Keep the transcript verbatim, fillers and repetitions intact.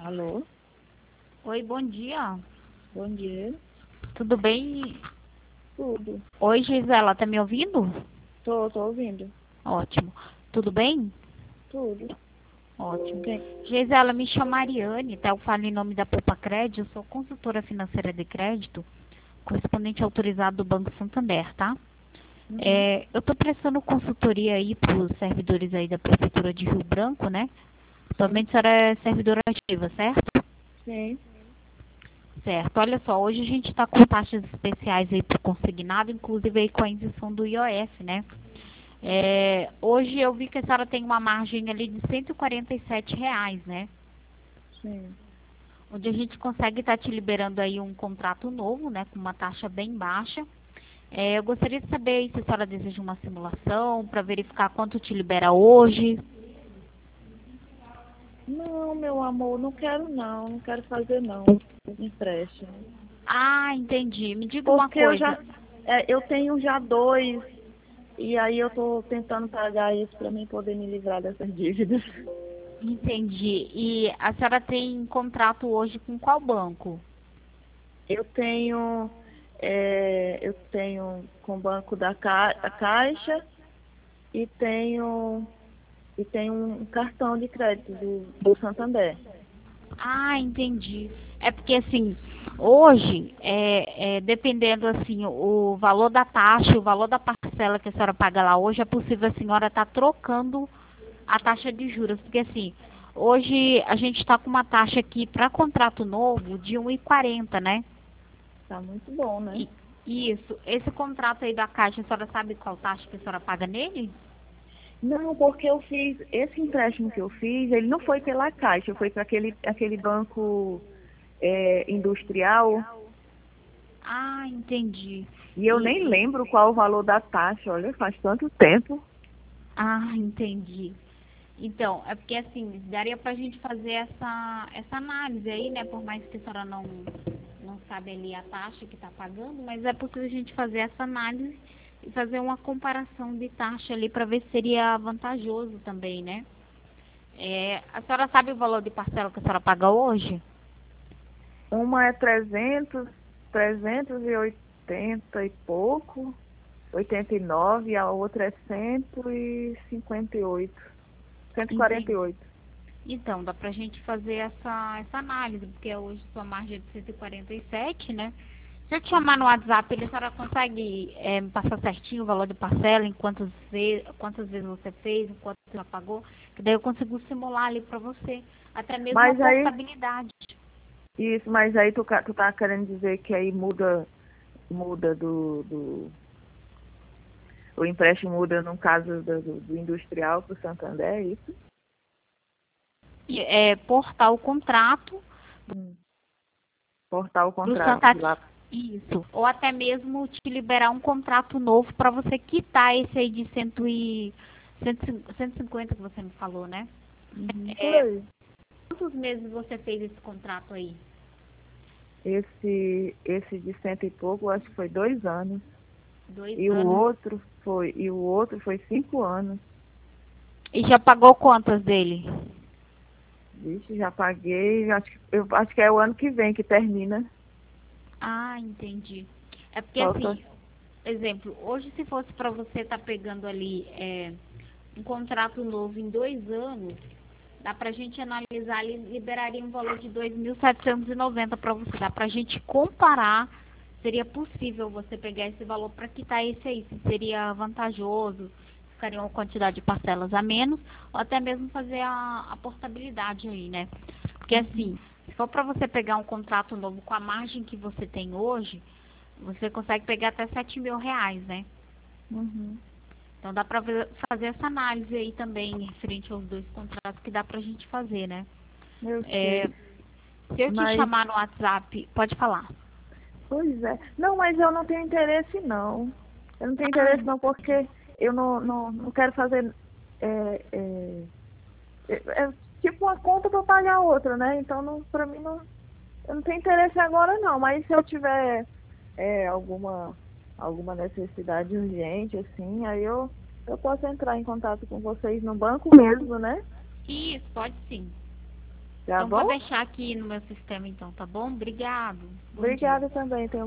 Alô? Oi, bom dia. Bom dia. Tudo bem? Tudo. Oi, Gisela, tá me ouvindo? Tô, tô ouvindo. Ótimo. Tudo bem? Tudo. Ótimo. Quem? Gisela, me chama Ariane, tá? Eu falo em nome da Poupa Crédito, eu sou consultora financeira de crédito, correspondente autorizado do Banco Santander, tá? Uhum. É, eu tô prestando consultoria aí pros servidores aí da Prefeitura de Rio Branco, né? Sim. Atualmente a senhora é servidora ativa, certo? Sim. Certo. Olha só, hoje a gente está com taxas especiais aí para consignado, inclusive aí com a isenção do I O F, né? É, hoje eu vi que a senhora tem uma margem ali de cento e quarenta e sete reais, né? Sim. Onde a gente consegue estar te liberando aí um contrato novo, né? Com uma taxa bem baixa. É, eu gostaria de saber aí se a senhora deseja uma simulação para verificar quanto te libera hoje. Não, meu amor, não quero não. Não quero fazer não. Empréstimo. Ah, entendi. Me diga uma Porque eu já, coisa. é, eu tenho já dois e aí eu tô tentando pagar isso pra mim poder me livrar dessas dívidas. Entendi. E a senhora tem contrato hoje com qual banco? Eu tenho, é, eu tenho com o banco da Ca- da Caixa e tenho e tenho um cartão de crédito do, do Santander. Ah, entendi. É porque assim, hoje, é, é, dependendo assim, o valor da taxa, o valor da parcela que a senhora paga lá hoje, é possível a senhora estar trocando a taxa de juros. Porque assim, hoje a gente está com uma taxa aqui para contrato novo de um e quarenta, né? Tá muito bom, né? E, isso, esse contrato aí da Caixa, a senhora sabe qual taxa que a senhora paga nele? Não, porque eu fiz, esse empréstimo que eu fiz, ele não foi pela Caixa, foi para aquele, aquele banco é, industrial, Ah, entendi. e eu nem E, lembro qual o valor da taxa, olha, faz tanto tempo. ah, entendi. Então, é porque assim, daria pra gente fazer essa, essa análise aí, né? Por mais que a senhora não, não sabe ali a taxa que tá pagando, mas é possível a gente fazer essa análise e fazer uma comparação de taxa ali para ver se seria vantajoso também, né? É, a senhora sabe o valor de parcela que a senhora paga hoje? Uma é trezentos, trezentos e oitenta e pouco, oitenta e nove, e a outra é cento e cinquenta e oito, cento e quarenta e Entendi. oito. Então, dá pra gente fazer essa, essa análise, porque hoje sua margem é de cento e quarenta e sete, né? Se eu te chamar no WhatsApp, ele, a senhora consegue é, me passar certinho o valor de parcela, em quantas, ve quantas vezes você fez, em quanto você já pagou, que daí eu consigo simular ali pra você, até mesmo a Mas aí, portabilidade. isso, mas aí tu, ca- tu tá querendo dizer que aí muda, muda do, do o empréstimo muda no caso do, do, do industrial para o Santander, é isso? E, é, portar o contrato Hum. Cortar o pro contrato Santander. lá. Isso. Ou até mesmo te liberar um contrato novo para você quitar esse aí de cento e, cento e cinquenta que você me falou, né? Uhum, por É, aí. quantos meses você fez esse contrato aí? Esse, esse de cento e pouco, eu acho que foi dois anos. Dois E o anos. outro foi, e o outro foi cinco anos. E já pagou quantas dele? Vixe, já paguei, acho que, eu acho que é o ano que vem que termina. Ah, entendi. É porque Falta. assim, exemplo, hoje se fosse para você estar pegando ali é, um contrato novo em dois anos, dá pra gente analisar, ele liberaria um valor de dois mil setecentos e noventa para você. Dá pra gente comparar, seria possível você pegar esse valor para quitar esse aí, se seria vantajoso, ficaria uma quantidade de parcelas a menos, ou até mesmo fazer a, a portabilidade aí, né? Porque Uhum, assim, se for para você pegar um contrato novo com a margem que você tem hoje, você consegue pegar até sete mil reais, né? uhum. Então dá para fazer essa análise aí também, referente aos dois contratos que dá pra gente fazer, né? Eu É, sei. se eu te Mas, chamar no WhatsApp, pode falar. pois é. Não, mas eu não tenho interesse não. Eu não tenho Ah, interesse não, porque eu não, não, não quero fazer. É, é, é, é tipo uma conta para pagar outra, né? Então, não, para mim, não, eu não tenho interesse agora, não. Mas se eu tiver é, alguma, alguma necessidade urgente, assim, aí eu, eu posso entrar em contato com vocês no banco mesmo, né? isso, pode sim. Tá Então bom? vou deixar aqui no meu sistema então, tá bom? Obrigado. Bom dia. Obrigada também. Tenha